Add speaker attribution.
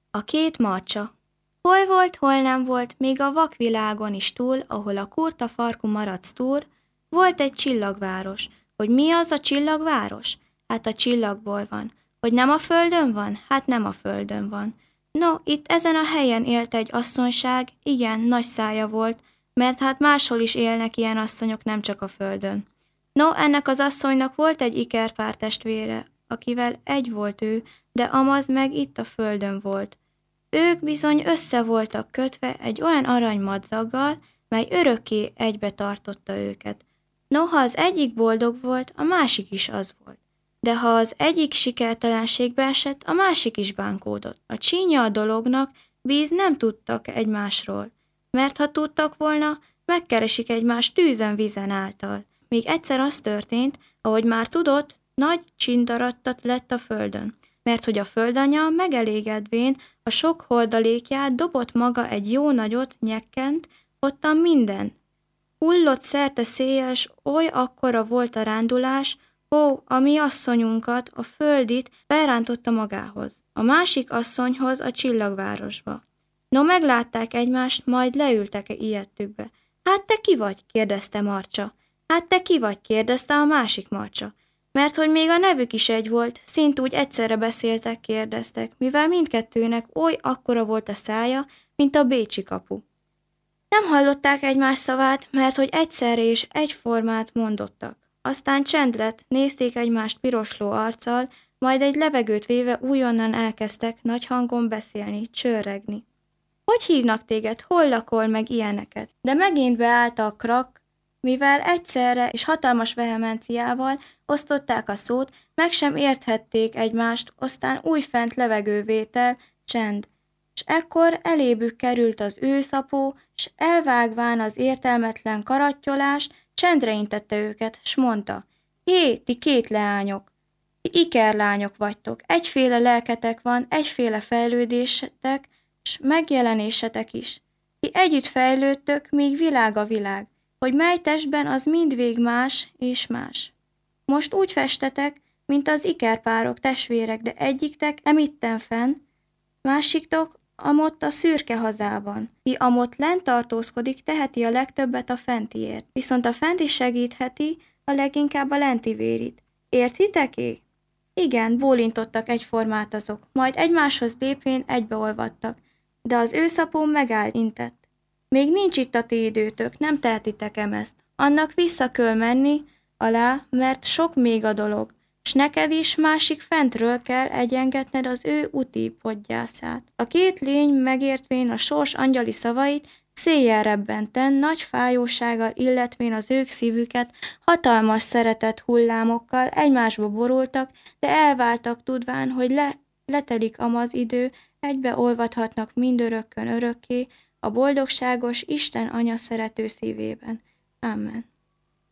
Speaker 1: A két marcsa. Hol volt, hol nem volt, még a vakvilágon is túl, ahol a kurta farkú marac túr, volt egy csillagváros. Hogy mi az a csillagváros? Hát a csillagból van. Hogy nem a földön van? Hát nem a földön van. No, itt ezen a helyen élt egy asszonyság, igen, nagy szája volt, mert hát máshol is élnek ilyen asszonyok, nem csak a földön. No, ennek az asszonynak volt egy ikerpár testvére, akivel egy volt ő, de amaz meg itt a földön volt. Ők bizony össze voltak kötve egy olyan aranymadzaggal, mely örökké egybe tartotta őket. Noha az egyik boldog volt, a másik is az volt. De ha az egyik sikertelenségbe esett, a másik is bánkódott. A csínya a dolognak, bíz nem tudtak egymásról, mert ha tudtak volna, megkeresik egymást tűzön vízen által. Még egyszer az történt, ahogy már tudott, nagy csindarattat lett a földön, mert hogy a földanya megelégedvén a sok hordalékját dobott maga egy jó nagyot, nyekkent, ottan minden. Hullott szerte széjjel, s oly akkora volt a rándulás, ó, a mi asszonyunkat, a földit berántotta magához, a másik asszonyhoz a csillagvárosba. No, meglátták egymást, majd leültek ijedtükbe. Hát te ki vagy? Kérdezte Marcsa. Hát te ki vagy? Kérdezte a másik Marcsa. Mert hogy még a nevük is egy volt, szint úgy egyszerre beszéltek, kérdeztek, mivel mindkettőnek oly akkora volt a szája, mint a bécsi kapu. Nem hallották egymás szavát, mert hogy egyszerre és egyformát mondottak. Aztán csend lett, nézték egymást pirosló arccal, majd egy levegőt véve újonnan elkezdtek nagy hangon beszélni, csörregni. Hogy hívnak téged, hol lakol meg ilyeneket? De megint beállt a krak, mivel egyszerre és hatalmas vehemenciával osztották a szót, meg sem érthették egymást, aztán újfent levegővétel, csend. S ekkor elébük került az őszapó, s elvágván az értelmetlen karattyolást, csendre intette őket, s mondta, hé, ti két leányok, ti ikerlányok vagytok, egyféle lelketek van, egyféle fejlődésetek, s megjelenésetek is. Ti együtt fejlődtök, míg világ a világ, hogy mely testben az mindvég más és más. Most úgy festetek, mint az ikerpárok, testvérek, de egyiktek emitten fenn, másiktok amott a szürke hazában. Ki amott lent tartózkodik, teheti a legtöbbet a fentiért, viszont a fent is segítheti a leginkább a lenti vérit. Értitek-é? Igen, bólintottak egyformát azok, majd egymáshoz lépvén egybeolvadtak, de az őszapó megállt intett. Még nincs itt a ti időtök, nem tehetitek ezt. Annak vissza kell menni alá, mert sok még a dolog, s neked is másik fentről kell egyengetned az ő úti podgyászát. A két lény megértvén a sors angyali szavait, széjjel rebbenten, nagy fájósággal illetvén az ők szívüket, hatalmas szeretet hullámokkal egymásba borultak, de elváltak tudván, hogy letelik amaz idő, egybeolvadhatnak mindörökkön örökké, a boldogságos Isten Anya szerető szívében. Amen.